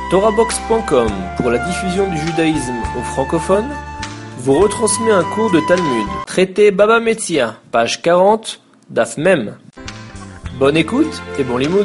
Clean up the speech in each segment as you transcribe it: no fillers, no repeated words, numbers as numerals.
TorahBox.com, pour la diffusion du judaïsme aux francophones, vous retransmet un cours de Talmud, traité Baba Metzia, page 40, Daf Mem. Bonne écoute et bon limoud.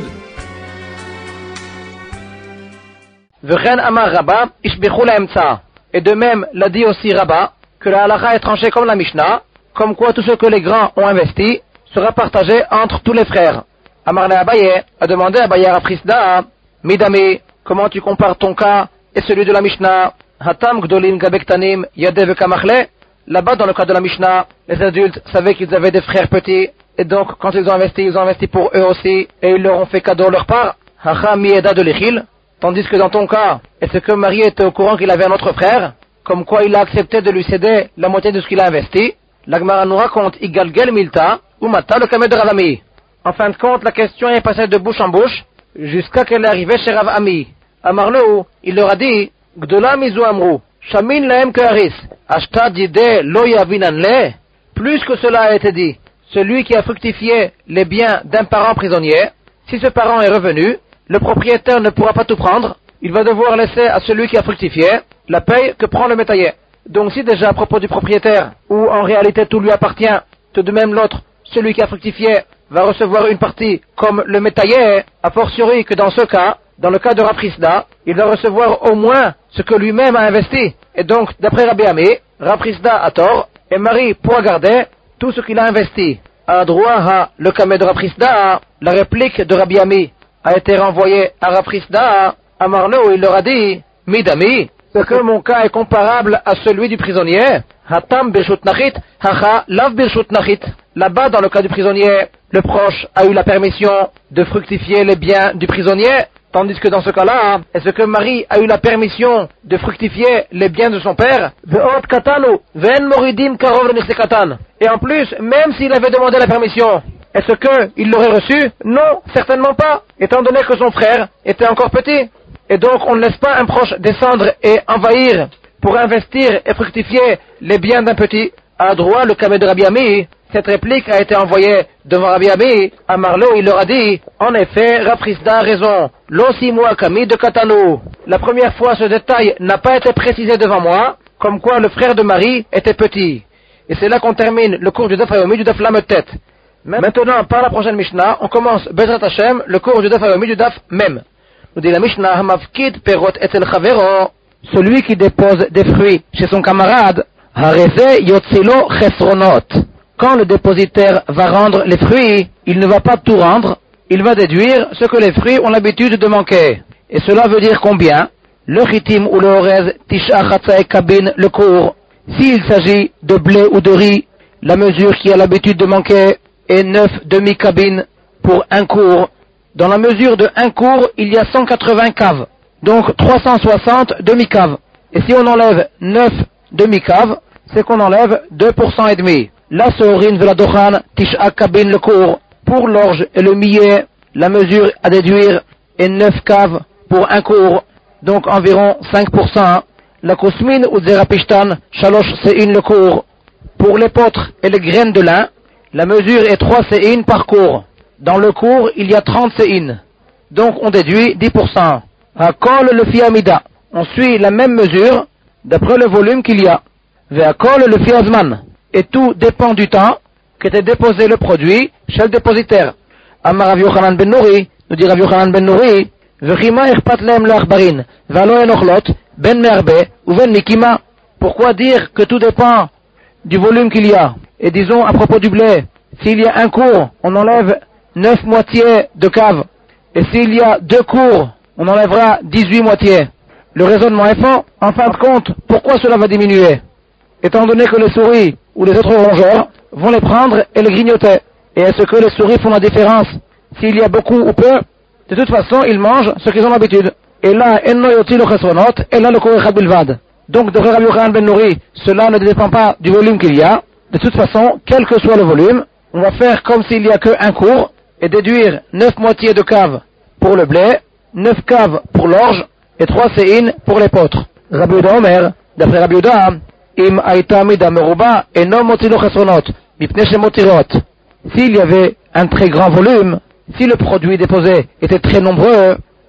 V'chen amar Rabba, ishbichou la'emtsa. Et de même l'a dit aussi Rabba, que la halakha est tranchée comme la Mishnah, comme quoi tout ce que les grands ont investi sera partagé entre tous les frères. Amar le Abaye a demandé à Abaye Rafrisda, Midami, comment tu compares ton cas et celui de la Mishnah? Hatam gdolim gabektanim yadev kamachle. Là-bas, dans le cas de la Mishnah, les adultes savaient qu'ils avaient des frères petits, et donc quand ils ont investi pour eux aussi, et ils leur ont fait cadeau leur part. Hacha mieda de l'echil. Tandis que dans ton cas, est-ce que Marie était au courant qu'il avait un autre frère, comme quoi il a accepté de lui céder la moitié de ce qu'il a investi? La Gemara nous raconte Igalgel Milta ou Mata le Kamed de Rav Ami. En fin de compte, la question est passée de bouche en bouche jusqu'à qu'elle est arrivée chez Rav Ami. Amarlou, il leur a dit Gdola mizu amru, shamin lahem keharis, ashta dide lo yavinanle. Plus que cela a été dit, celui qui a fructifié les biens d'un parent prisonnier, si ce parent est revenu, le propriétaire ne pourra pas tout prendre, il va devoir laisser à celui qui a fructifié la paye que prend le métayer. Donc si déjà à propos du propriétaire, ou en réalité tout lui appartient, tout de même l'autre, celui qui a fructifié, va recevoir une partie comme le métayer, a fortiori que dans ce cas, dans le cas de Rafrisda, il va recevoir au moins ce que lui-même a investi. Et donc, d'après Rabbi Ami, Rafrisda a tort, et Marie pourra garder tout ce qu'il a investi. À droit, le Kamed de Rafrisda, la réplique de Rabbi Ami a été renvoyée à Rafrisda, à Marlo, il leur a dit, Midami, c'est que mon cas est comparable à celui du prisonnier. Hatam birshut nachit, hacha lav birshut nachit. Là-bas, dans le cas du prisonnier, le proche a eu la permission de fructifier les biens du prisonnier, tandis que dans ce cas-là, est-ce que Marie a eu la permission de fructifier les biens de son père? Ve'ot katanu, ve'en moridim karov le katan. Et en plus, même s'il avait demandé la permission, est-ce qu'il l'aurait reçu? Non, certainement pas, étant donné que son frère était encore petit. Et donc, on ne laisse pas un proche descendre et envahir pour investir et fructifier les biens d'un petit. À droit, le Kamed de Rabbi Ami, cette réplique a été envoyée devant Rabbi Ami. À Marlo, il leur a dit, en effet, Rafrisda a raison. L'osimoa kami de Katano. La première fois, ce détail n'a pas été précisé devant moi, comme quoi le frère de Marie était petit. Et c'est là qu'on termine le cours du Daf Yomi du Daf Lamed-Tet. Maintenant, par la prochaine Mishnah, on commence Bezrat Hashem, le cours du Daf Yomi du Daf Mem. Nous dit la Mishnah, Hamavkid perot etel chavero, celui qui dépose des fruits chez son camarade, hareze yotzilo chesronot. Quand le dépositaire va rendre les fruits, il ne va pas tout rendre, il va déduire ce que les fruits ont l'habitude de manquer. Et cela veut dire combien? Le chitim ou le orez, tisha chatzae kabin, le cours. S'il s'agit de blé ou de riz, la mesure qui a l'habitude de manquer est 9 demi-cabines pour un cours. Dans la mesure de un cours, il y a 180 caves, donc 360 demi-caves. Et si on enlève 9 demi-caves, c'est qu'on enlève 2% et demi. La sorin veladochan tisha kabin le cours. Pour l'orge et le millet, la mesure à déduire est 9 caves pour un cours, donc environ 5%. La kousmine ou zerapishtan shalosh sein le cours. Pour l'épeautre et les graines de lin, la mesure est 3 sein par cours. Dans le cours, il y a 30 séines. Donc on déduit 10%. À kol le fiamida. On suit la même mesure d'après le volume qu'il y a. Vers kol le fiazman. Et tout dépend du temps qu'était déposé le produit chez le dépositaire. Amar Rav Yochanan ben Nouri, nous dit Rav Yochanan ben Nouri, Vechima irpat lehem l'achbarin, valo enochlot, ben merbe, ou ben mikima. Pourquoi dire que tout dépend du volume qu'il y a? Et disons à propos du blé, s'il y a un cours, on enlève 9 moitiés de cave. Et s'il y a 2 cours, on enlèvera 18 moitiés. Le raisonnement est faux. En fin de compte, pourquoi cela va diminuer? Étant donné que les souris ou les autres rongeurs vont les prendre et les grignoter. Et est-ce que les souris font la différence s'il y a beaucoup ou peu? De toute façon, ils mangent ce qu'ils ont l'habitude. Et là, enno yoti lo chesronot, et là le korechad bilvad. Donc, de Rav Yochanan ben Nouri, cela ne dépend pas du volume qu'il y a. De toute façon, quel que soit le volume, on va faire comme s'il y a que un cours, et déduire 9 moitiés de cave pour le blé, 9 caves pour l'orge, et 3 séines pour l'épeautre. Rabbi Yehuda Omer, d'après Rabbi Yehuda, im aita mida meruba eno motilo chesronot, mipne shemotirot. S'il y avait un très grand volume, si le produit déposé était très nombreux,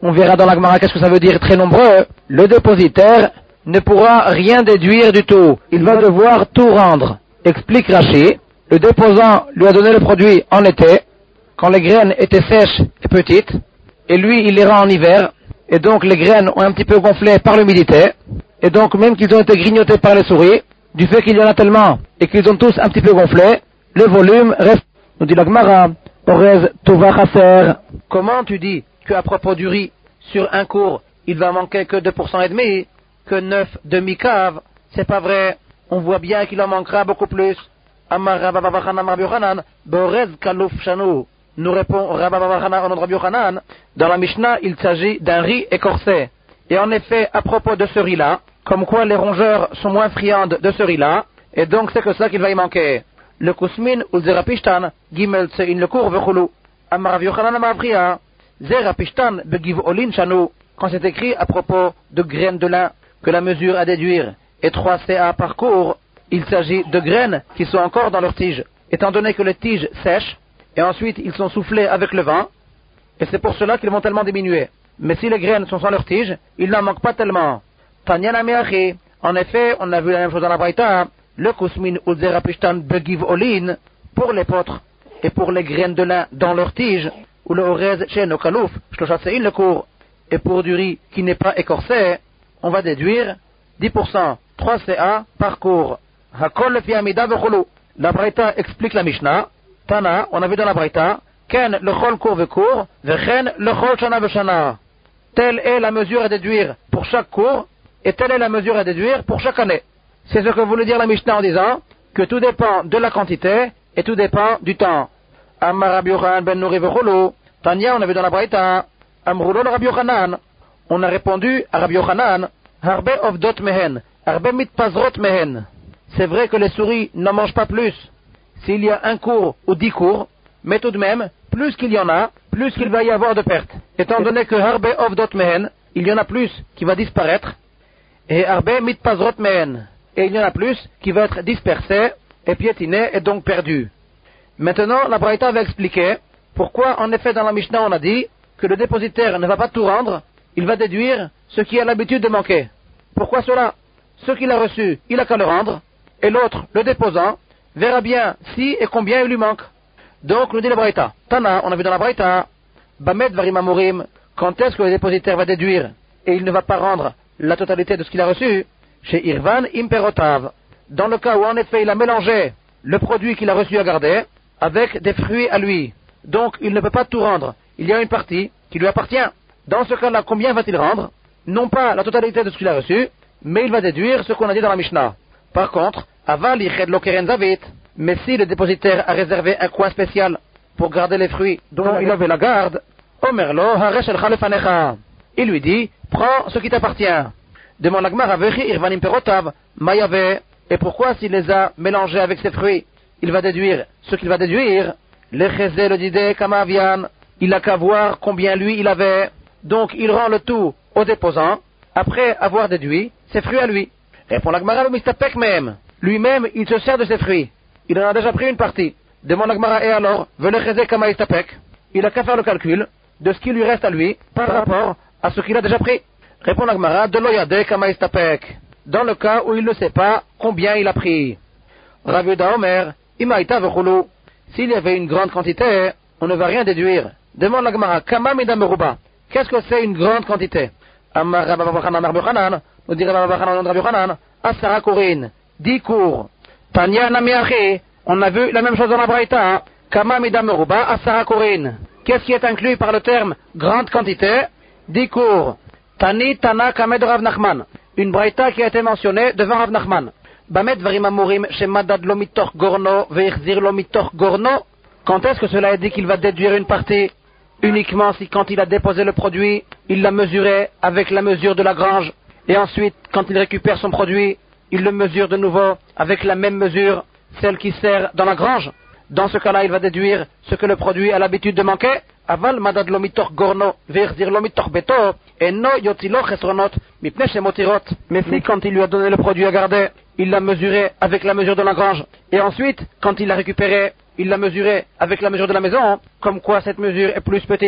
on verra dans la Gemara qu'est-ce que ça veut dire très nombreux, le dépositaire ne pourra rien déduire du tout. Il va devoir tout rendre. Explique Rashi, le déposant lui a donné le produit en été, quand les graines étaient sèches et petites, et lui il les rend en hiver, et donc les graines ont un petit peu gonflé par l'humidité, et donc même qu'ils ont été grignotés par les souris, du fait qu'il y en a tellement, et qu'ils ont tous un petit peu gonflé, le volume reste, nous dit la Gemara, Orez Tova Chaser. Comment tu dis qu'à propos du riz, sur un cours, il va manquer que 2% et demi, que 9 demi-caves? C'est pas vrai. On voit bien qu'il en manquera beaucoup plus. Amar Rabba Bar Yochanan Rabbi Yochanan, Borez Kalouf Shanu. Nous répond Rabba Bar Yochanan au nom de Rabbi Yochanan. Dans la Mishnah, il s'agit d'un riz écorcé. Et en effet, à propos de ce riz-là, comme quoi les rongeurs sont moins friandes de ce riz-là, et donc c'est que ça qu'il va y manquer. Le Kusmin ou le Zerapishtan, Gimel Tsein le cours Vechulu. Amar Rabbi Yochanan Amar Avriya, Zerapishtan Begiv Olin Shanu. Quand c'est écrit à propos de graines de lin, que la mesure à déduire est 3 CA par cours, il s'agit de graines qui sont encore dans leur tige, étant donné que les tiges sèchent, et ensuite ils sont soufflés avec le vent, et c'est pour cela qu'ils vont tellement diminuer. Mais si les graines sont sans leur tige, il n'en manque pas tellement. Tanyana Meachi, en effet, on a vu la même chose dans la Braïta, le Kusmin ou Zerapishtan Begiv Olin, pour les potres, et pour les graines de lin dans leur tige, ou le Orez chez nos Kalouf, Shloshatsein le cours, et pour du riz qui n'est pas écorcé, on va déduire 10%, 3 CA par cours. Hakol fi amida vechulu. La Braïta explique la Mishnah. Tana, on a vu dans la Braïta, Ken le chol cours vecours, vechen le chol shana veshana. Telle est la mesure à déduire pour chaque cours, et telle est la mesure à déduire pour chaque année. C'est ce que voulait dire la Mishnah en disant que tout dépend de la quantité et tout dépend du temps. Amar Rabbi Yochanan ben Nuri vechulu. Tanya, on a vu dans la Braïta, Amrulo le Rabbi Yochanan. On a répondu à Rabbi Yochanan, Harbe ovdot mehen, harbe mitpazrot mehen. C'est vrai que les souris n'en mangent pas plus s'il y a un cours ou 10 cours, mais tout de même, plus qu'il y en a, plus qu'il va y avoir de pertes. Étant donné que harbe ovdot mehen, il y en a plus qui va disparaître, et harbe mitpazrot mehen, et il y en a plus qui va être dispersé et piétiné et donc perdu. Maintenant, la Braïta va expliquer pourquoi, en effet, dans la Mishnah, on a dit que le dépositaire ne va pas tout rendre, il va déduire ce qui a l'habitude de manquer. Pourquoi cela? Ce qu'il a reçu, il a qu'à le rendre, et l'autre, le déposant, verra bien si et combien il lui manque. Donc, nous dit la Braïta. Tana, on a vu dans la Braïta, Bamet Varim Amorim, quand est-ce que le dépositaire va déduire, et il ne va pas rendre la totalité de ce qu'il a reçu? Chez Irvan Imperotav. Dans le cas où, en effet, il a mélangé le produit qu'il a reçu à garder avec des fruits à lui. Donc, il ne peut pas tout rendre. Il y a une partie qui lui appartient. Dans ce cas-là, combien va-t-il rendre? Non pas la totalité de ce qu'il a reçu, mais il va déduire ce qu'on a dit dans la Mishnah. Par contre, aval yiched lo keren zavit. Mais si le dépositaire a réservé un coin spécial pour garder les fruits dont il avait la garde, omerlo haresh elcha lefanecha. Il lui dit, prends ce qui t'appartient. Demande la Gemara, vechi irvanim perotav, mayave. Et pourquoi s'il les a mélangés avec ses fruits, il va déduire ce qu'il va déduire? Lecheze le didé kamavian. Il n'a qu'à voir combien lui il avait. Donc il rend le tout au déposant, après avoir déduit ses fruits à lui. Répond la Gemara, mistapek même. Lui-même, il se sert de ses fruits. Il en a déjà pris une partie. Demande la Gemara, et alors, velecheze kama istapek. Il a qu'à faire le calcul de ce qui lui reste à lui par rapport à ce qu'il a déjà pris. Répond la Gemara, de loyade kama istapek. Dans le cas où il ne sait pas combien il a pris. Rav Yehuda Omer, imaïta vechulu. S'il y avait une grande quantité, on ne va rien déduire. Demande la Gemara, kama mida meruba. Qu'est-ce que c'est une grande quantité? Amar Rabba Bar Yochanan, nous dit Rabba Bar Yochanan, Asara Korin, 10 cours. Tanya Namiachi, on a vu la même chose dans la Braïta, Kama Mida Meruba, Asara Korin. Qu'est-ce qui est inclus par le terme grande quantité? 10 cours. Tani Tana Kamed Rav Nachman, une Braïta qui a été mentionnée devant Rav Nachman. Bamet Varim Amorim, Shemadad Lomitor Gorno, Veichzir Lomitor Gorno. Quand est-ce que cela est dit qu'il va déduire une partie? Uniquement si quand il a déposé le produit, il l'a mesuré avec la mesure de la grange, et ensuite, quand il récupère son produit, il le mesure de nouveau avec la même mesure, celle qui sert dans la grange. Dans ce cas-là, il va déduire ce que le produit a l'habitude de manquer. Aval madad lomitor gorno, verzir lomitor beto, et no yotilo chesronot, mipne shemotirot. Mais si quand il lui a donné le produit à garder, il l'a mesuré avec la mesure de la grange, et ensuite, quand il l'a récupéré, il l'a mesuré avec la mesure de la maison, comme quoi cette mesure est plus petite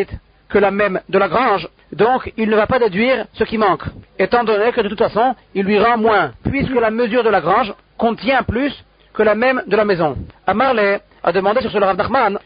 que la même de la grange, donc il ne va pas déduire ce qui manque, étant donné que de toute façon, il lui rend moins, puisque la mesure de la grange contient plus que la même de la maison. Amarle a demandé sur ce Rav Nachman,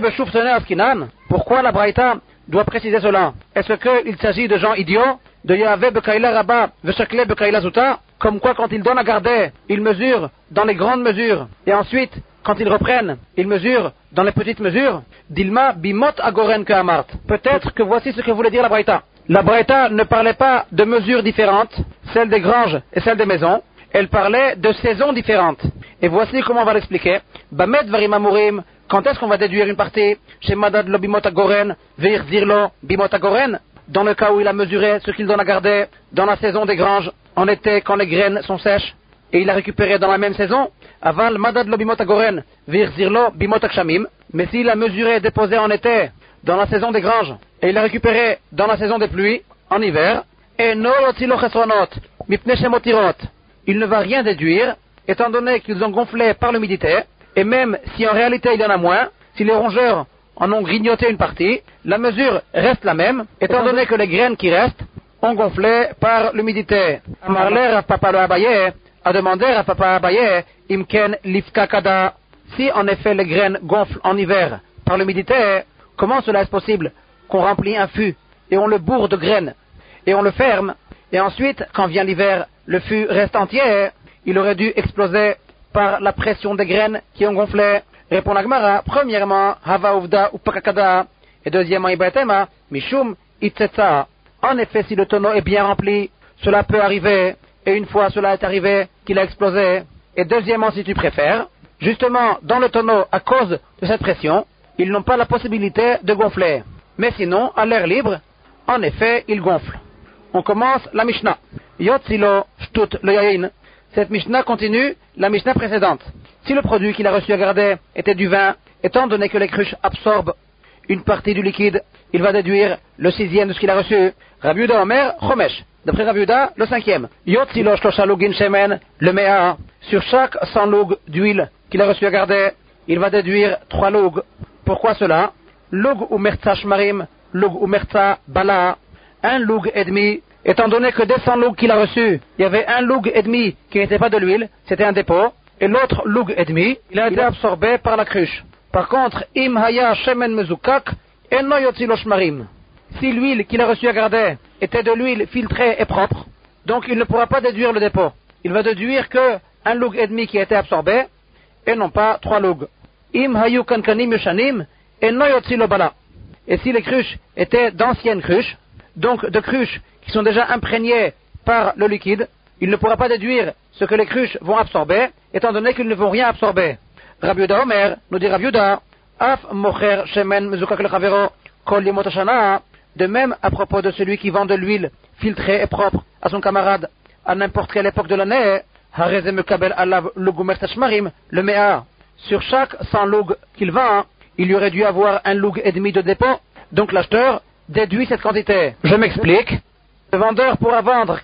pourquoi la Braïta doit préciser cela? Est-ce qu'il s'agit de gens idiots, de Yahvé Bekaïla Rabba, Veshakle Bekaïla Zuta, comme quoi quand ils donnent à garder, ils mesurent dans les grandes mesures, et ensuite, quand ils reprennent, ils mesurent dans les petites mesures? Dilma bimot agoren que amart. Peut-être que voici ce que voulait dire la Braïta. La Braïta ne parlait pas de mesures différentes, celles des granges et celles des maisons, elle parlait de saisons différentes. Et voici comment on va l'expliquer. Bamet varim amurim. Quand est-ce qu'on va déduire une partie? Chez Madad lo bimot agoren, veir zirlo bimot agoren. Dans le cas où il a mesuré ce qu'il donne à garder dans la saison des granges, en été quand les graines sont sèches, et il a récupéré dans la même saison, aval madad lo bimot agoren, veir zirlo bimot akshamim. Mais s'il a mesuré et déposé en été, dans la saison des granges, et il a récupéré dans la saison des pluies, en hiver, et no lotilo chesronot, mipne shemotirot. Il ne va rien déduire, étant donné qu'ils ont gonflé par l'humidité, et même si en réalité il y en a moins, si les rongeurs en ont grignoté une partie, la mesure reste la même, étant donné que les graines qui restent ont gonflé par l'humidité. Amarler à Papa le Abaye a demandé à Papa Abaye, Imken lifka kada. Si en effet les graines gonflent en hiver par l'humidité, comment cela est possible qu'on remplit un fût et on le bourre de graines et on le ferme, et ensuite, quand vient l'hiver, le fût reste entier, il aurait dû exploser par la pression des graines qui ont gonflé? Répond la Gemara, premièrement, hava uvda ou pakakada, et deuxièmement, ibatema, mishum itzetsa. En effet, si le tonneau est bien rempli, cela peut arriver, et une fois cela est arrivé, qu'il a explosé. Et deuxièmement, si tu préfères, justement, dans le tonneau, à cause de cette pression, ils n'ont pas la possibilité de gonfler. Mais sinon, à l'air libre, en effet, ils gonflent. On commence la Mishnah. Yotzilo shtut le yain. Cette Mishnah continue la Mishnah précédente. Si le produit qu'il a reçu à garder était du vin, étant donné que les cruches absorbent une partie du liquide, il va déduire le 6e de ce qu'il a reçu. Rabbi Yehuda Omer, Chomesh. D'après Rabbi Yehuda, le 5e. Yotzilo shlosha lugin shemen, le mea. Sur chaque 100 lougs d'huile qu'il a reçu à garder, il va déduire 3 lougs. Pourquoi cela? Lug ou merza shmarim, lug ou merza bala. Un loug et demi, étant donné que des 100 lougs qu'il a reçus, il y avait un loug et demi qui n'était pas de l'huile, c'était un dépôt, et l'autre loug et demi, il a été absorbé par la cruche. Par contre, im haya shemen mezukak, eno yotzilo shmarim. Si l'huile qu'il a reçue à garder était de l'huile filtrée et propre, donc il ne pourra pas déduire le dépôt. Il va déduire que un loug et demi qui a été absorbé, et non pas 3 lougs. Im hayu kankanim yushanim, eno yotzilo bala. Et si les cruches étaient d'anciennes cruches, donc de cruches qui sont déjà imprégnées par le liquide, il ne pourra pas déduire ce que les cruches vont absorber, étant donné qu'ils ne vont rien absorber. Rabbi Yehuda Omer, nous dit Rabbi Yehuda, Af mocher shemen mezukak lechavero kol yemot hashana. De même à propos de celui qui vend de l'huile filtrée et propre à son camarade à n'importe quelle époque de l'année, hareze mekabel alav lugu merza shmarim, le mea. Sur chaque 100 lougs qu'il vend, il y aurait dû avoir un loug et demi de dépôt, donc l'acheteur déduit cette quantité. Je m'explique. Le vendeur pourra vendre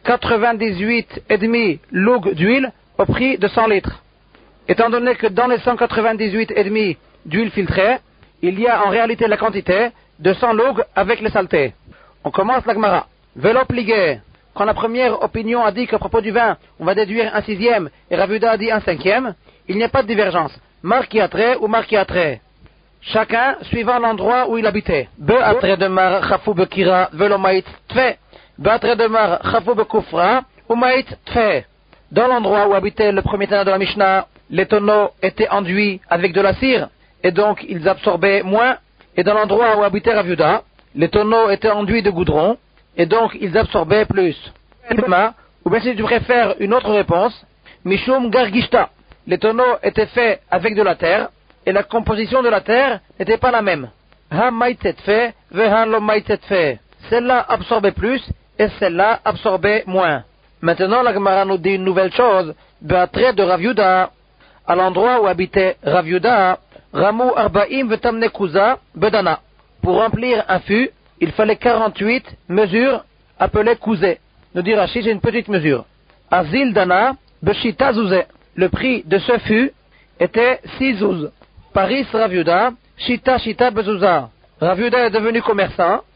98,5 lougs d'huile au prix de 100 litres. Étant donné que dans les 198,5 d'huile filtrée, il y a en réalité la quantité de 100 lougs avec les saletés. On commence la Gemara. Velo pligué. Quand la première opinion a dit qu'à propos du vin, on va déduire un 6e et Rabbi Yehuda a dit un 5e, il n'y a pas de divergence. Marqué à trait ou marqué à trait. Chacun suivant l'endroit où il habitait. Be atre de mar chafou bekira velo maït tfe. Be atre de mar chafou bekufra ou maït tfe. Dans l'endroit où habitait le premier ténor de la Mishnah, les tonneaux étaient enduits avec de la cire et donc ils absorbaient moins. Et dans l'endroit où habitait Rav Yehuda, les tonneaux étaient enduits de goudron et donc ils absorbaient plus. Ou bien si tu préfères une autre réponse, Mishum gargishta. Les tonneaux étaient faits avec de la terre et la composition de la terre n'était pas la même. Ha maïtzet fait, veha lo maïtzet fait. Celle-là absorbait plus et celle-là absorbait moins. Maintenant, la Gemara nous dit une nouvelle chose. Be'atre de Rav Yehuda, à l'endroit où habitait Rav Yehuda, Ramu arba'im vetamne kuza bedana. Pour remplir un fût, il fallait 48 mesures appelées kouzé. Nous dit Rashi, c'est une petite mesure. Azil dana beshita zouzé. Le prix de ce fût était 6 zouz. Paris Rav Yehuda, shita bezouza. Rav Yehuda est devenu commerçant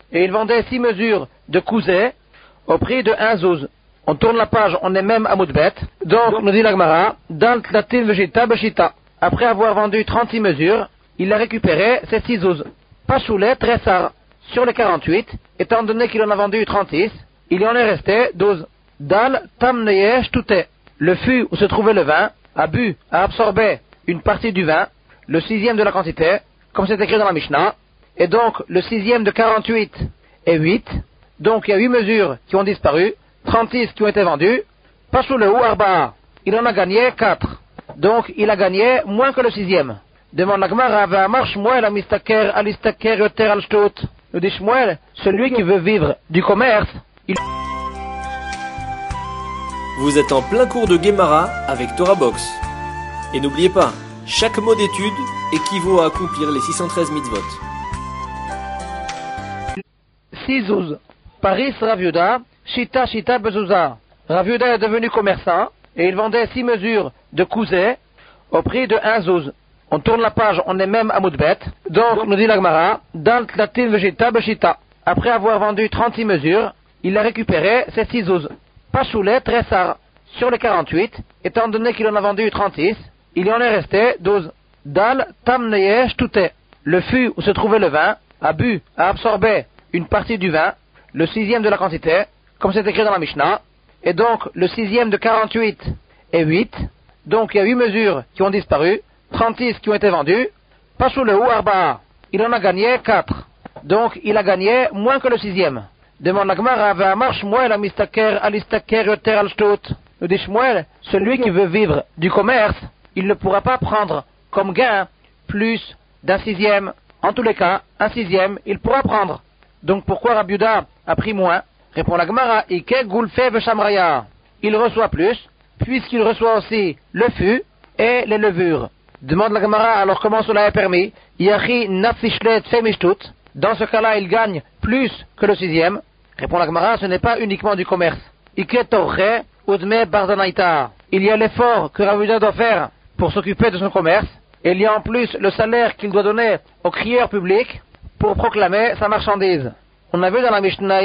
et il vendait 6 mesures de cousets au prix de 1 zouz. On tourne la page, on est même à Moudbet. Donc, nous dit la Gemara, dans Tlatil Vejita Beshita. Après avoir vendu 36 mesures, il a récupéré ces 6 zouz. Pachoulet Tressar. Sur les 48, étant donné qu'il en a vendu 36, il y en est resté 12. Dal Tamneyesh Touté. Le fût où se trouvait le vin a absorbé une partie du vin, le 6e de la quantité, comme c'est écrit dans la Mishnah, et donc le 6e de 48 est 8, donc il y a 8 mesures qui ont disparu, 36 qui ont été vendues, Pashuleu Arba, il en a gagné 4, donc il a gagné moins que le 6e. Demande la Gemara, Va'amar Shmuel amistaker alistaker yoter al shtut. Nous dit Shmuel, celui qui veut vivre du commerce, il... Vous êtes en plein cours de Gemara avec Torah Box. Et n'oubliez pas, chaque mot d'étude équivaut à accomplir les 613 mitzvot. 6 zouz. Paris Rav Yehuda, Shita Bezouza. Rav Yehuda est devenu commerçant et il vendait 6 mesures de cousets au prix de 1 zouz. On tourne la page, on est même à Moudbet. Donc, nous dit la Gemara, dans Tlatil Vejita Beshita. Après avoir vendu 36 mesures, il a récupéré ces 6 zouz. Pachoulet Tressar. Sur les 48, étant donné qu'il en a vendu 36, il y en est resté 12. Dal Tamneyesh Touté. Le fût où se trouvait le vin a absorbé une partie du vin, le 6e de la quantité, comme c'est écrit dans la Mishnah, et donc le 6e de 48 est 8, donc il y a 8 mesures qui ont disparu, 36 qui ont été vendues, Pashuleu Arba, il en a gagné 4, donc il a gagné moins que le 6e. Demande la Gemara, Va'amar Shmuel amistaker alistaker yoter al shtut. Nous dit Shmuel, celui qui veut vivre du commerce, il ne pourra pas prendre comme gain plus d'un 6e. En tous les cas, un 6e, il pourra prendre. Donc pourquoi Rabbi Yehuda a pris moins? Répond la Gemara, Ike Gulfe Veshamraya. Il reçoit plus, puisqu'il reçoit aussi le fût et les levures. Demande la Gemara, alors comment cela est permis? Yachi Nafishlet Femishtut. Dans ce cas-là, il gagne plus que le 6e. Répond la Gemara, ce n'est pas uniquement du commerce. Ike Torche Udme Bardanaita. Il y a l'effort que Rabbi Yehuda doit faire pour s'occuper de son commerce. Et il y a en plus le salaire qu'il doit donner au crieur public pour proclamer sa marchandise. On a vu dans la Mishnah,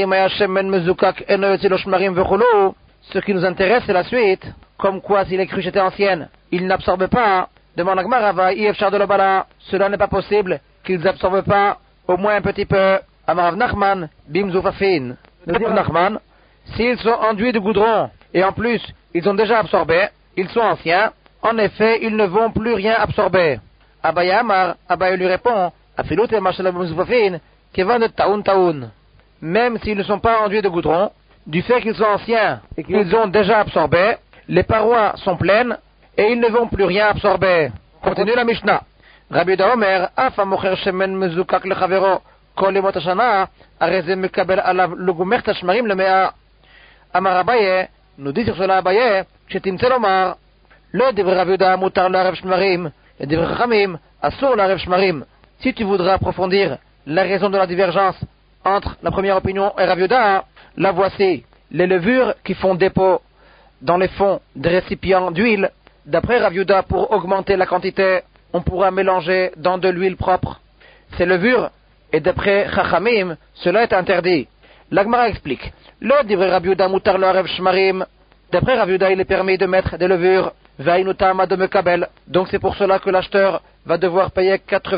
ce qui nous intéresse, c'est la suite. Comme quoi, si les cruches étaient anciennes, ils n'absorbent pas. Demande la Gemara, cela n'est pas possible qu'ils n'absorbent pas au moins un petit peu. Amarav Nachman, Bimzoufafin. Le dire Nachman, s'ils sont enduits de goudron, et en plus, ils ont déjà absorbé, ils sont anciens, en effet, ils ne vont plus rien absorber. Abaya Amar, Abaya lui répond, Afilut et Mashalab Bimzoufafin, Kevan de Taoun Taoun. Même s'ils ne sont pas enduits de goudron, du fait qu'ils sont anciens et qu'ils ont déjà absorbé, les parois sont pleines et ils ne vont plus rien absorber. Continue la Mishnah. Rabbi Yehuda Omer, Afa mocher shemen mezukak lechavero kol yemot hashana, הרי זה מקבל עליו לגומר את השמרים למאה. אמר אביי, nous dit sur cela Abaye, שתמצא לומר, לא דברי רבי יהודה מותר לערב שמרים, לדברי חכמים, אסור לערב שמרים. Si tu voudras approfondir la raison de la divergence entre la première opinion et Rabbi Yehuda, la voici. Les levures qui font dépôt dans les fonds des récipients d'huile, d'après Rabbi Yehuda, pour augmenter la quantité, on pourra mélanger dans de l'huile propre ces levures, et d'après Chachamim, cela est interdit. L'Agmara explique. Le divrei Rabbi Yehuda mutar l'orev shmarim. D'après Rabbi Yehuda, il est permis de mettre des levures. Vainutama de mekabel. Donc c'est pour cela que l'acheteur va devoir payer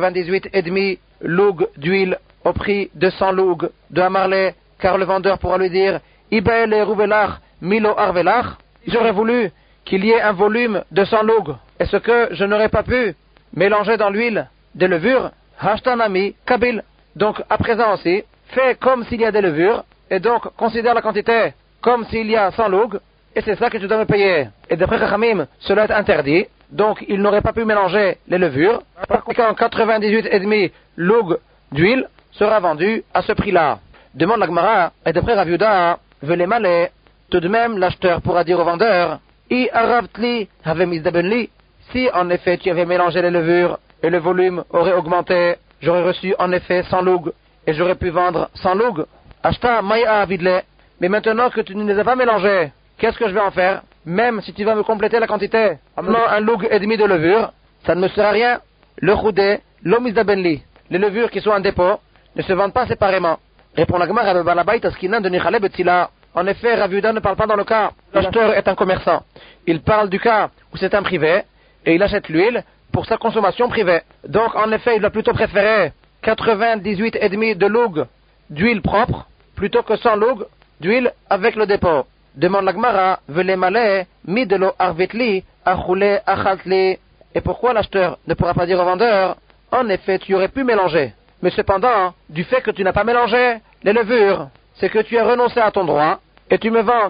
98,5 lougs d'huile au prix de 100 lougs de Amarlé, car le vendeur pourra lui dire Ibel et Rouvelach, Milo Arvelach. J'aurais voulu qu'il y ait un volume de 100 lougs. Est-ce que je n'aurais pas pu mélanger dans l'huile des levures? Hashtanami Kabil. Donc à présent aussi, fais comme s'il y a des levures, et donc considère la quantité comme s'il y a 100 lougs, et c'est ça que tu dois me payer. Et d'après Chachamim, cela est interdit, donc il n'aurait pas pu mélanger les levures. Par conséquent, 98,5 lougs d'huile sera vendu à ce prix-là. Demande la Gemara, et d'après Rav Yehuda, veut malais. Tout de même, l'acheteur pourra dire au vendeur, I aravtli havem izdabenli. Si en effet tu avais mélangé les levures et le volume aurait augmenté, j'aurais reçu en effet 100 lougs et j'aurais pu vendre 100 lougs. Acheta maya avidle. Mais maintenant que tu ne les as pas mélangés, qu'est-ce que je vais en faire? Même si tu vas me compléter la quantité en me donnant un loug et demi de levure, ça ne me sert à rien. Le choudé, l'omizdabenli. Les levures qui sont en dépôt ne se vendent pas séparément. Répond la Gemara, Balabait Askinan de Nichale Betzila. En effet, Rav Yehuda ne parle pas dans le cas où l'acheteur est un commerçant. Il parle du cas où c'est un privé et il achète l'huile pour sa consommation privée. Donc, en effet, il va plutôt préférer 98,5 de loug d'huile propre plutôt que 100 loug d'huile avec le dépôt. Demande la Gemara, Vele Malé, mi de lo arvetli, achoulé, achaltli. Et pourquoi l'acheteur ne pourra pas dire au vendeur, en effet, tu aurais pu mélanger. Mais cependant, du fait que tu n'as pas mélangé les levures, c'est que tu as renoncé à ton droit, et tu me vends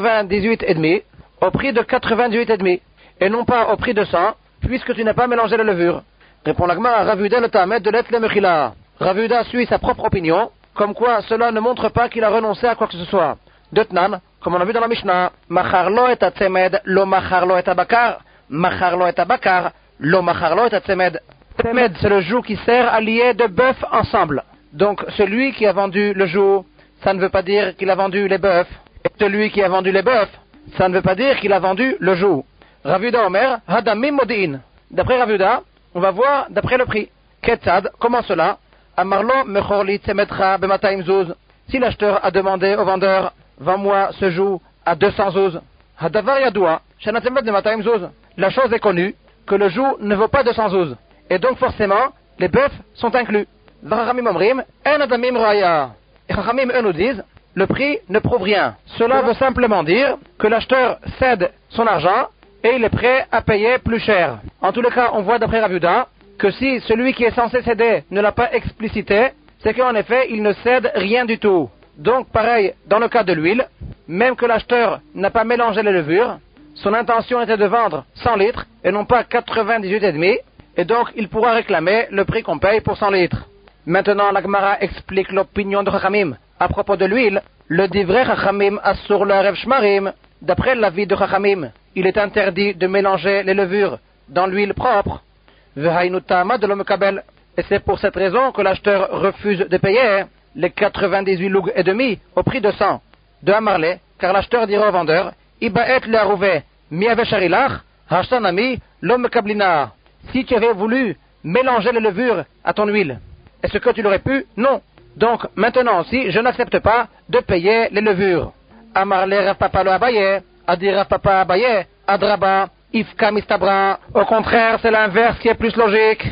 98,5 au prix de 98,5, et non pas au prix de 100, puisque tu n'as pas mélangé les levures. Répond la Gemara, Rav Yehuda le tamet de l'et le mechila. Rav Yehuda suit sa propre opinion, comme quoi cela ne montre pas qu'il a renoncé à quoi que ce soit. Deutnan, comme on a vu dans la Mishnah, Macharlo et atzemed, lo macharlo et abakar, macharlo et abakar, lo macharlo et atzemed. Tzemed, c'est le joug qui sert à lier deux bœufs ensemble. Donc, celui qui a vendu le joug, ça ne veut pas dire qu'il a vendu les bœufs. Et celui qui a vendu les bœufs, ça ne veut pas dire qu'il a vendu le joug. Rav Yehuda Omer, Hadamim Modi'in. D'après Rav Yehuda, on va voir d'après le prix. Ketzad, comment cela? Amarlo mechorli tzemetra b'matayim zouz. Si l'acheteur a demandé au vendeur, vends-moi ce joug à 200 zouz. Hadavar yadoua, shana tzemet de matayim zouz. La chose est connue que le joug ne vaut pas 200 zouz. Et donc forcément, les bœufs sont inclus. V'chachamim omrim, en adamim raya. Et chachamim eux nous disent, le prix ne prouve rien. Cela veut simplement dire que l'acheteur cède son argent et il est prêt à payer plus cher. En tous les cas, on voit d'après Rav Yehuda que si celui qui est censé céder ne l'a pas explicité, c'est qu'en effet, il ne cède rien du tout. Donc pareil, dans le cas de l'huile, même que l'acheteur n'a pas mélangé les levures, son intention était de vendre 100 litres et non pas 98,5, et donc il pourra réclamer le prix qu'on paye pour 100 litres. Maintenant, la Gemara explique l'opinion de Chachamim à propos de l'huile. Le divrei Chachamim assur le Erev Shmarim. D'après l'avis de Chachamim, il est interdit de mélanger les levures dans l'huile propre. V'hainu tama de l'omekabel. Et c'est pour cette raison que l'acheteur refuse de payer les 98 lougs et demi au prix de 100 de Amarlé, car l'acheteur dira au vendeur, Ibaet le harouvé, mi avesharilach, hashtanami, l'omekablina. Si tu avais voulu mélanger les levures à ton huile, est-ce que tu l'aurais pu? Non. Donc, maintenant aussi, je n'accepte pas de payer les levures. Amarle Rav Papa le Abaye, Adi Rav Papa Abaye, Adraba, Ifka Mistabra. Au contraire, c'est l'inverse qui est plus logique.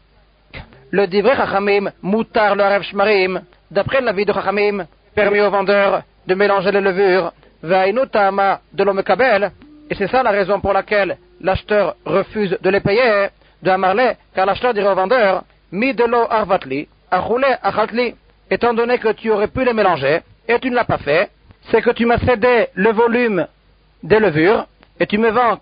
Le divrei Chachamim, Moutar le Erev Shmarim. D'après l'avis de Chachamim, permis au vendeur de mélanger les levures. Vainu Tama de l'Omekabel. Et c'est ça la raison pour laquelle l'acheteur refuse de les payer. De Amarle, car l'acheteur dirait au vendeur, Mi de l'eau arvatli, achoulé achaltli. Étant donné que tu aurais pu les mélanger, et tu ne l'as pas fait, c'est que tu m'as cédé le volume des levures, et tu me vends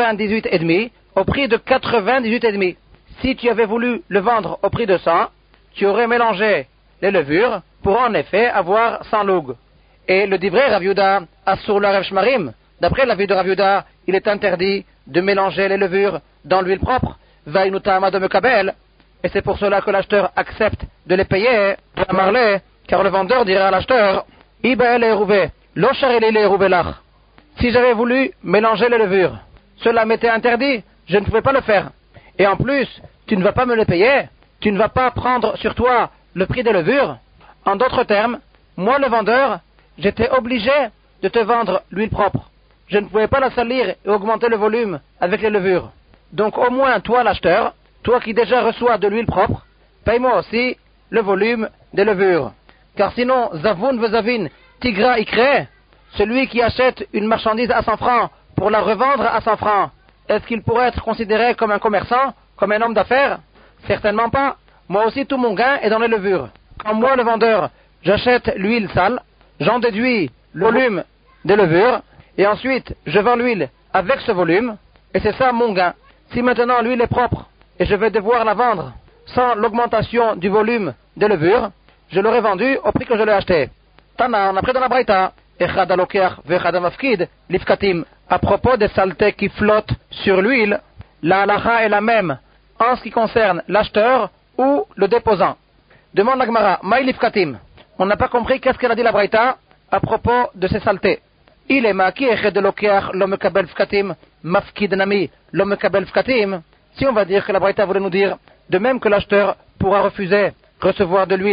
98,5 au prix de 98,5. Si tu avais voulu le vendre au prix de 100, tu aurais mélangé les levures pour en effet avoir 100 lougs. Et le divrei Rav Yehuda assur le Erev Shmarim. D'après l'avis de Rav Yehuda, il est interdit de mélanger les levures dans l'huile propre, vainu tama de mekabel. Et c'est pour cela que l'acheteur accepte de les payer, de Marley, car le vendeur dirait à l'acheteur, Ibael et Rouvé, l'ochareli les Rouvelach. Si j'avais voulu mélanger les levures, cela m'était interdit, je ne pouvais pas le faire. Et en plus, tu ne vas pas me les payer, tu ne vas pas prendre sur toi le prix des levures. En d'autres termes, moi le vendeur, j'étais obligé de te vendre l'huile propre. Je ne pouvais pas la salir et augmenter le volume avec les levures. Donc au moins toi l'acheteur, toi qui déjà reçois de l'huile propre, paye-moi aussi le volume des levures. Car sinon, Zavoun Vezavin, Tigra Ikre, celui qui achète une marchandise à 100 francs pour la revendre à 100 francs, est-ce qu'il pourrait être considéré comme un commerçant, comme un homme d'affaires? Certainement pas. Moi aussi, tout mon gain est dans les levures. Quand moi, le vendeur, j'achète l'huile sale, j'en déduis le volume des levures, et ensuite, je vends l'huile avec ce volume, et c'est ça mon gain. Si maintenant l'huile est propre, et je vais devoir la vendre sans l'augmentation du volume des levures, je l'aurais vendue au prix que je l'ai acheté. Tana, on a pris dans la Braïta. Echad aloker vechad amafkid lifkatim. À propos des saletés qui flottent sur l'huile, la halacha est la même en ce qui concerne l'acheteur ou le déposant. Demande la Gemara, maï lifkatim. On n'a pas compris qu'est-ce qu'elle a dit la Braïta à propos de ces saletés. Il est maki echad aloker l'omekabel fkatim mafkid nami l'omekabel fkatim. Si on va dire que la Braïta voulait nous dire, de même que l'acheteur pourra refuser recevoir de l'huile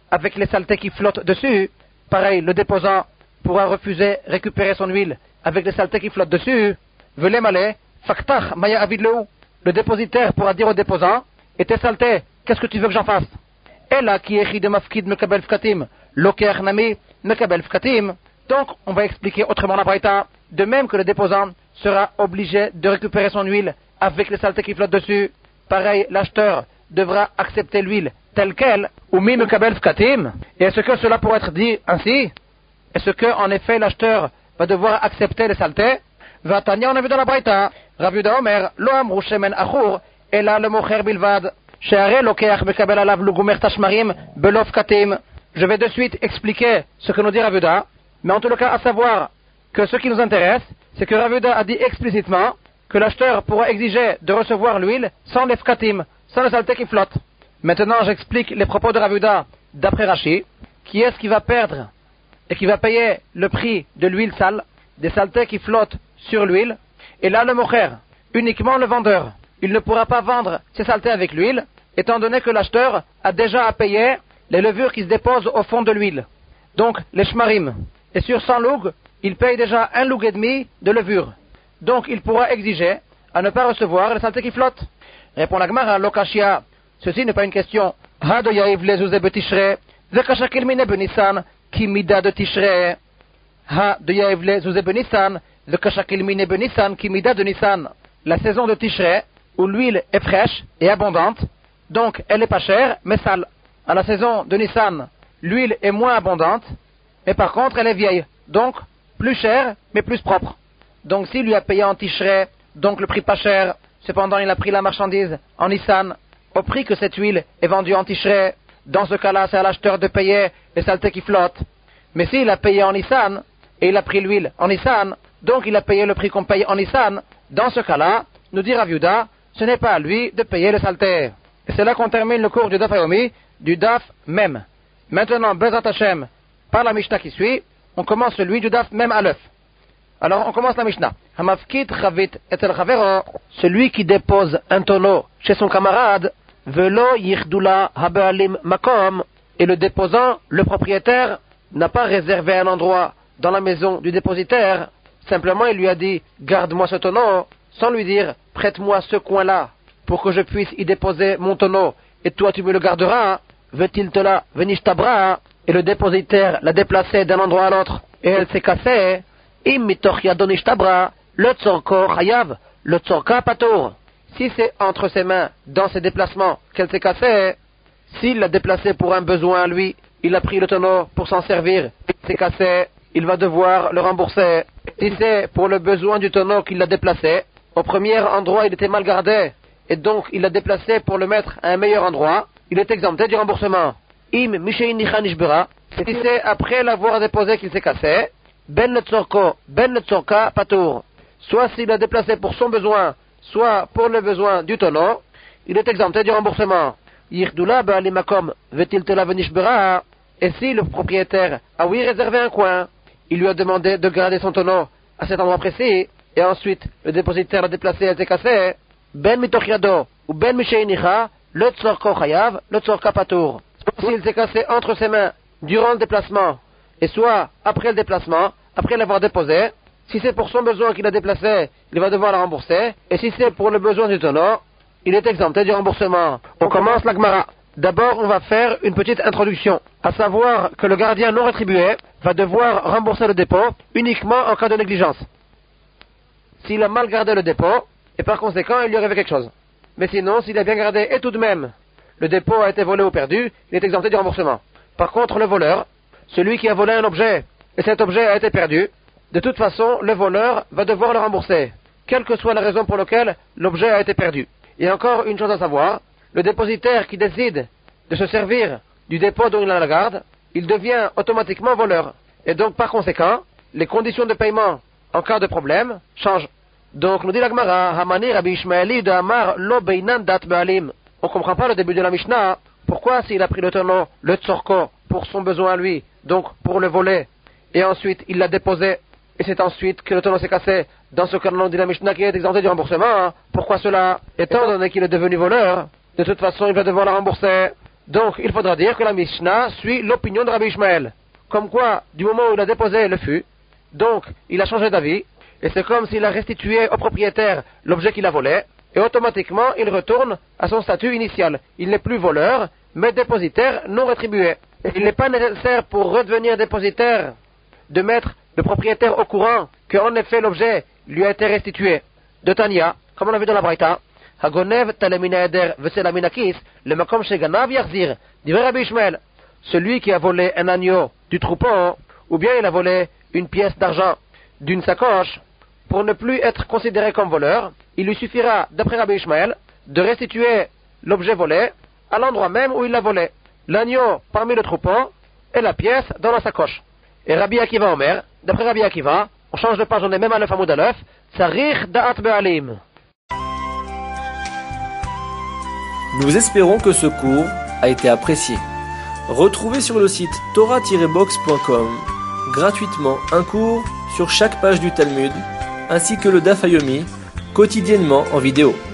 avec les saletés qui flottent dessus, pareil, le déposant pourra refuser récupérer son huile avec les saletés qui flottent dessus. Velem ale, faktach maya avidleu. Le dépositaire pourra dire au déposant, et tes saletés, qu'est-ce que tu veux que j'en fasse? Et là, qui écrit de mafkid mekabel fkatim, loker nami mekabel fkatim. Donc, on va expliquer autrement la braïta. De même que le déposant sera obligé de récupérer son huile avec les saletés qui flottent dessus, pareil, l'acheteur devra accepter l'huile telle qu'elle, ou mi mekabel fkatim. Et est-ce que cela pourrait être dit ainsi? Est-ce que, en effet, l'acheteur va devoir accepter les saletés? Vatania, on a vu dans la braïta, Rav Yehuda Omer, lo amru shemen achur, et là le mocher bilvad, she'are lokeach mekabel alav lugumer tashmarim, belo fkatim. Je vais de suite expliquer ce que nous dit Rav Yehuda, mais en tout cas à savoir que ce qui nous intéresse, c'est que Rav Yehuda a dit explicitement que l'acheteur pourra exiger de recevoir l'huile sans les fkatim, sans les saletés qui flottent. Maintenant, j'explique les propos de Rav Yehuda d'après Rashi. Qui est-ce qui va perdre et qui va payer le prix de l'huile sale, des saletés qui flottent sur l'huile? Et là, le mocher, uniquement le vendeur. Il ne pourra pas vendre ces saletés avec l'huile, étant donné que l'acheteur a déjà à payer les levures qui se déposent au fond de l'huile. Donc, les shmarim. Et sur 100 lougs, il paye déjà 1 loug et demi de levure. Donc, il pourra exiger à ne pas recevoir les saletés qui flottent. Répond la Gemara, Lokashia. Ceci n'est pas une question. Ha de yaïv les ouze betishre, zekashakil mine benisan, ki mida de tishre. Ha de yaïv les ouze benisan, zekashakil mine benisan, ki mida de Nissan. La saison de Tishre, où l'huile est fraîche et abondante, donc elle est pas chère, mais sale. À la saison de Nissan, l'huile est moins abondante, et par contre elle est vieille, donc plus chère, mais plus propre. Donc s'il lui a payé en Tishre, donc le prix pas cher, cependant il a pris la marchandise en Nissan, au prix que cette huile est vendue en Tishre, dans ce cas-là c'est à l'acheteur de payer les saletés qui flottent. Mais s'il a payé en Nissan, et il a pris l'huile en Nissan, donc il a payé le prix qu'on paye en Nissan, dans ce cas-là, nous dit Rav Yehuda, ce n'est pas à lui de payer les saletés. Et c'est là qu'on termine le cours du Daf Yomi, du Daf Mem. Maintenant, Bezat Hashem, par la Mishnah qui suit, on commence celui du Daf Mem à l'œuf. Alors on commence la Mishnah. Hamafkit chavit etel chavero, celui qui dépose un tonneau chez son camarade, velo yichdula habealim makom, et le déposant, le propriétaire, n'a pas réservé un endroit dans la maison du dépositaire, simplement il lui a dit garde-moi ce tonneau, sans lui dire prête-moi ce coin-là pour que je puisse y déposer mon tonneau et toi tu me le garderas. Veut-il te la venish tabra, et le dépositaire l'a déplacé d'un endroit à l'autre et elle s'est cassée. Im mitoch yadonish tabra, le tzorko chayav, le tzorka patour. Si c'est entre ses mains dans ses déplacements qu'elle s'est cassée, s'il l'a déplacé pour un besoin à lui, il a pris le tonneau pour s'en servir, il s'est cassé, il va devoir le rembourser. Si c'est pour le besoin du tonneau qu'il l'a déplacé, au premier endroit il était mal gardé, et donc il l'a déplacé pour le mettre à un meilleur endroit, il est exempté du remboursement. Im mishein nichan nishbera, si c'est après l'avoir déposé qu'il s'est cassé, ben le tzorko, ben le tzorka patour. Soit s'il l'a déplacé pour son besoin, soit pour le besoin du tonneau, il est exempté du remboursement. Yichdula ba'alimakom, veut-il te la venishbera? Et si le propriétaire a réservé un coin, il lui a demandé de garder son tonneau à cet endroit précis, et ensuite le dépositaire l'a déplacé et s'est cassé, ben mitoch yado, ou ben misheinicha, le tzorko chayav, le tzorka patour. S'il s'est cassé entre ses mains durant le déplacement, et soit après le déplacement, après l'avoir déposé, si c'est pour son besoin qu'il a déplacé, il va devoir la rembourser, et si c'est pour le besoin du tonneau, il est exempté du remboursement. On commence la Gemara. D'abord, on va faire une petite introduction, à savoir que le gardien non rétribué va devoir rembourser le dépôt uniquement en cas de négligence. S'il a mal gardé le dépôt, et par conséquent, il lui arrive quelque chose. Mais sinon, s'il a bien gardé et tout de même, le dépôt a été volé ou perdu, il est exempté du remboursement. Par contre, le voleur, celui qui a volé un objet, et cet objet a été perdu, de toute façon, le voleur va devoir le rembourser, quelle que soit la raison pour laquelle l'objet a été perdu. Et encore une chose à savoir, le dépositaire qui décide de se servir du dépôt dont il a la garde, il devient automatiquement voleur. Et donc, par conséquent, les conditions de paiement en cas de problème changent. Donc, nous dit la Gemara, Hamani Rabbi Ishmaeli de Amar lo beinan dat be'alim. On ne comprend pas le début de la Mishnah. Pourquoi s'il a pris le tonneau, le tzorko, pour son besoin à lui, donc pour le voler, et ensuite il l'a déposé, et c'est ensuite que le tonneau s'est cassé. Dans ce cas, on dit la Mishnah qui est exempté du remboursement. Pourquoi cela? Étant donné qu'il est devenu voleur, de toute façon il va devoir la rembourser. Donc il faudra dire que la Mishnah suit l'opinion de Rabbi Ishmael. Comme quoi, du moment où il a déposé le fût, donc il a changé d'avis, et c'est comme s'il a restitué au propriétaire l'objet qu'il a volé, et automatiquement il retourne à son statut initial. Il n'est plus voleur, mais dépositaire non rétribué. Et il n'est pas nécessaire pour redevenir dépositaire de mettre le propriétaire au courant qu'en effet l'objet lui a été restitué. De Tanya, comme on l'a vu dans la Braïta, Hagonev talemina eder veselaminakis, le makom sheganav yarzir, dit Rabbi Ishmael, celui qui a volé un agneau du troupeau, ou bien il a volé une pièce d'argent d'une sacoche, pour ne plus être considéré comme voleur, il lui suffira, d'après Rabbi Ishmael, de restituer l'objet volé à l'endroit même où il l'a volé, l'agneau parmi le troupeau et la pièce dans la sacoche. Et Rabbi Akiva Omer, d'après Rabbi Akiva, on change de page, on est même à l'œuf Hamoud Aleph, Tsarich Da'at Be'alim. Nous espérons que ce cours a été apprécié. Retrouvez sur le site torah-box.com gratuitement un cours sur chaque page du Talmud, ainsi que le Daf Yomi, quotidiennement en vidéo.